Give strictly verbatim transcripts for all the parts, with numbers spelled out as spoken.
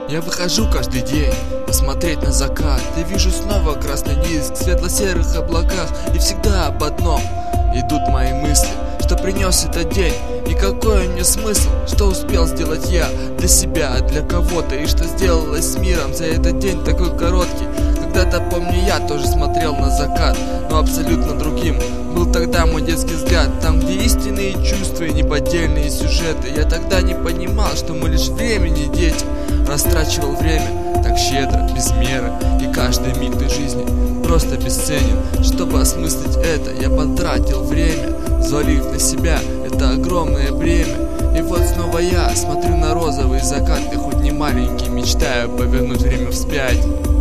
Я выхожу каждый день посмотреть на закат, и вижу снова красный диск в светло-серых облаках. И всегда об одном идут мои мысли: что принес этот день, и какой мне смысл, что успел сделать я для себя, для кого-то, и что сделалось с миром за этот день такой короткий. Когда-то, помню, я тоже смотрел на закат, но абсолютно другим был тогда мой детский взгляд. Там, где истинные чувства и неподдельные сюжеты. Я тогда не понимал, что мы лишь времени дети. Растрачивал время так щедро, без меры, и каждый миг той жизни просто бесценен. Чтобы осмыслить это, я потратил время, взвалив на себя это огромное бремя. И вот снова я смотрю на розовый закат, и хоть не маленький, мечтаю повернуть время вспять.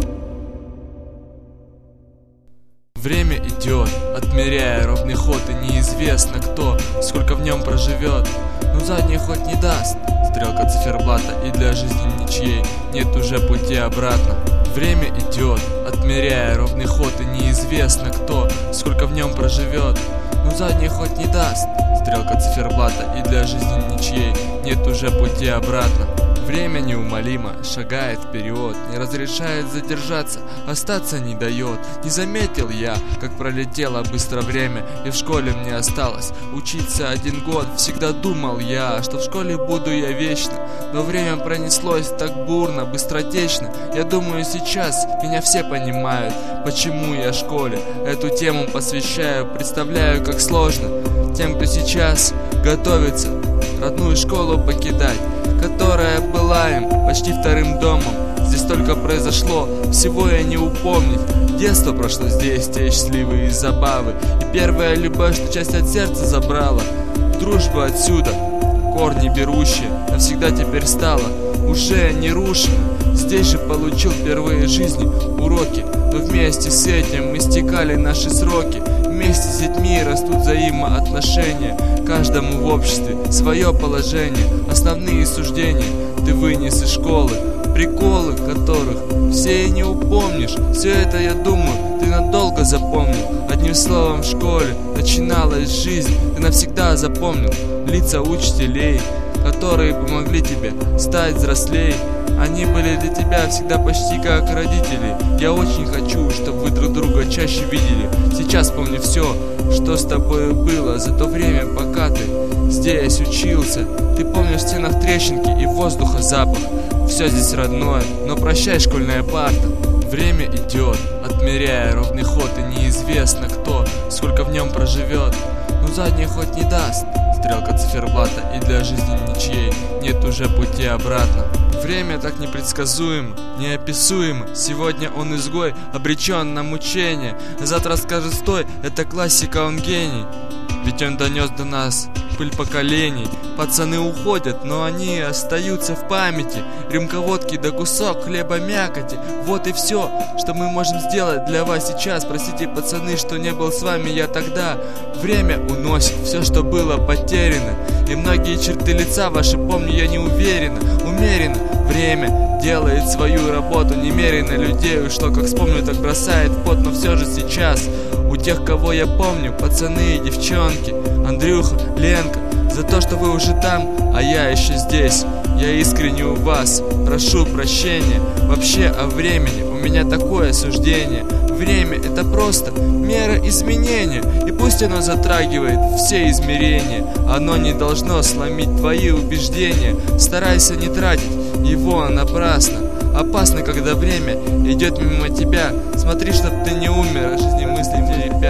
Время идет, отмеряя ровный ход, и неизвестно кто, сколько в нем проживет. Но задний ход не даст стрелка циферблата, и для жизни ничьей нет уже пути обратно. Время идет, отмеряя ровный ход, и неизвестно кто, сколько в нем проживет. Но задний ход не даст стрелка циферблата, и для жизни ничьей нет уже пути обратно. Время неумолимо шагает вперед, не разрешает задержаться, остаться не дает. Не заметил я, как пролетело быстро время, и в школе мне осталось учиться один год. Всегда думал я, что в школе буду я вечно, но время пронеслось так бурно, быстротечно. Я думаю, сейчас меня все понимают, почему я школе эту тему посвящаю. Представляю, как сложно тем, кто сейчас готовится родную школу покидать, которая была им почти вторым домом. Здесь столько произошло, всего я не упомнить. Детство прошло здесь, те счастливые забавы, и первая любовь, что часть от сердца забрала. Дружба отсюда, корни берущие, навсегда теперь стала уже не рушена. Здесь же получил впервые в жизни уроки, но вместе с этим истекали наши сроки. Вместе с детьми растут взаимоотношения, каждому в обществе свое положение. Основные суждения ты вынес из школы, приколы которых все и не упомнишь. Все это, я думаю, ты надолго запомнил. Одним словом, в школе начиналась жизнь, ты навсегда запомнил лица учителей, которые помогли тебе стать взрослей. Они были для тебя всегда почти как родители. Я очень хочу, чтобы вы друг друга чаще видели. Сейчас помни все, что с тобой было за то время, пока ты здесь учился. Ты помнишь в стенах трещинки и воздуха запах. Все здесь родное, но прощай, школьная парта. Время идет, отмеряя ровный ход, и неизвестно кто, сколько в нем проживет. Но задний ход не даст стрелка циферблата, и для жизни ничьей нет уже пути обратно. Время так непредсказуемо, неописуемо. Сегодня он изгой, обречен на мучение. Завтра скажет стой, это классика, он гений. Ведь он донес до нас пыль поколений. Пацаны уходят, но они остаются в памяти. Рюмка водки да кусок хлеба мякоти. Вот и все, что мы можем сделать для вас сейчас. Простите, пацаны, что не был с вами я тогда. Время уносит все, что было потеряно, и многие черты лица ваши помню я не уверенно. Умеренно время делает свою работу, немерено людей ушло, как вспомню, так бросает в пот. Но все же сейчас у тех, кого я помню, пацаны и девчонки, Андрюха, Ленка, за то, что вы уже там, а я еще здесь. Я искренне у вас прошу прощения. Вообще о времени у меня такое суждение: время — это просто мера изменения, и пусть оно затрагивает все измерения, оно не должно сломить твои убеждения. Старайся не тратить его напрасно. Опасно, когда время идет мимо тебя. Смотри, чтоб ты не умер, жизни мысли не ребят.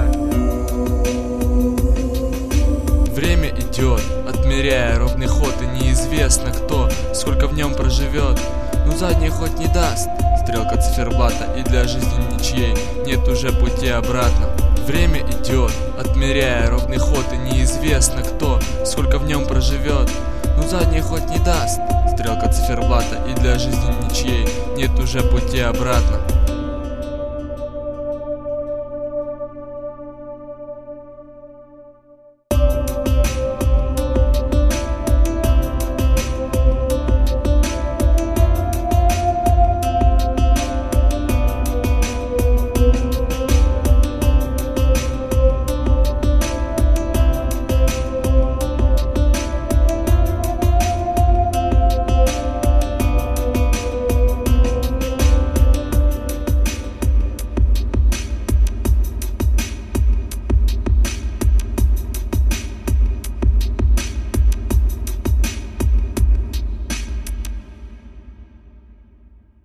Время идет, отмеряя ровный ход, и неизвестно кто, сколько в нем проживет. Но задний ход не даст стрелка циферблата, и для жизни ничьей нет уже пути обратно. Время идет, отмеряя ровный ход, и неизвестно кто, сколько в нем проживет. Но задний ход не даст стрелка циферблата, и для жизни ничьей нет уже пути обратно.